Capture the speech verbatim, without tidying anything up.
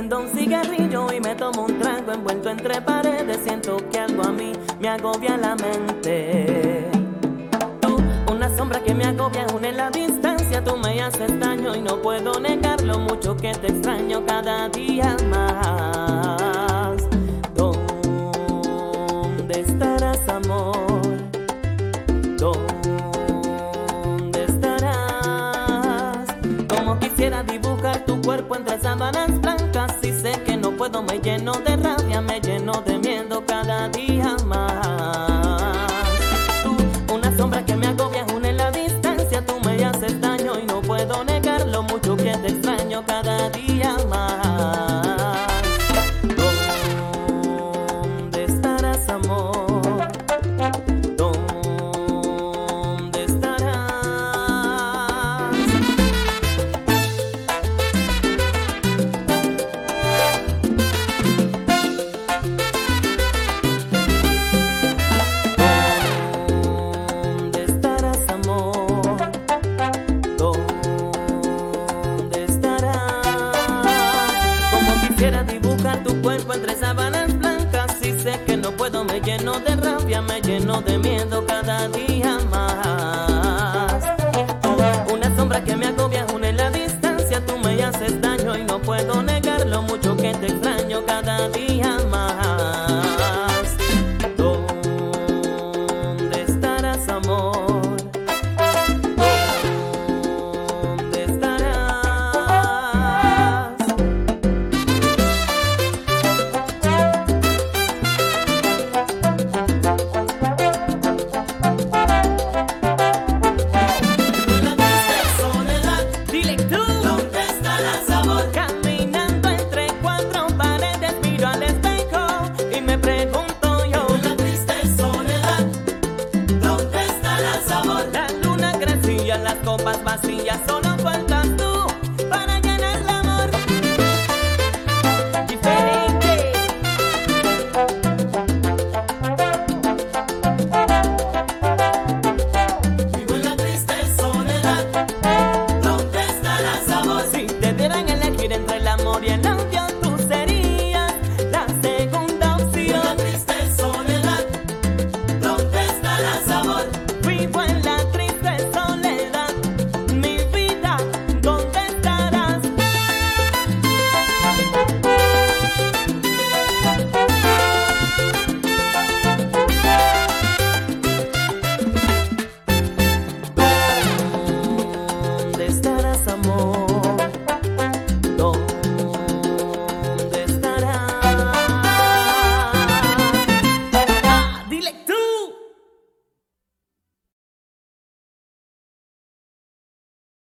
Enciendo un cigarrillo y me tomo un trago envuelto entre paredes. Siento que algo a mí me agobia la mente. Tú, una sombra que me agobia aún en la distancia. Tú me haces daño y no puedo negar lo mucho que te extraño cada día más. ¿Dónde estarás, amor? ¿Dónde estarás? Como quisiera dibujar tu cuerpo entre sábanas blancas. Si sé que no puedo, me lleno de rabia, me lleno de miedo cada día más. Tú, una sombra que me agobia aún en la distancia. Tú me haces daño y no puedo negar lo mucho que te extraño cada día más. ¿Dónde estarás, amor? ¿Dónde estarás? ¿Dónde estarás, amor? ¿Dónde estarás? Como quisiera dibujar tu cuerpo entre sábanas blancas. Si sé que no puedo, me lleno de rabia, me lleno de miedo cada día más. Una sombra que me agobia aún en la distancia. Tú me haces daño y no puedo negar lo mucho que te extraño cada día más. ¿Dónde estarás, amor? ¿Dónde estarás? Dile tú, ¿dónde estarás, amor? Caminando entre cuatro paredes, miro al espejo y me pregunto yo, la triste soledad, ¿dónde estarás, amor? La luna crecía, las copas vacías, solo faltas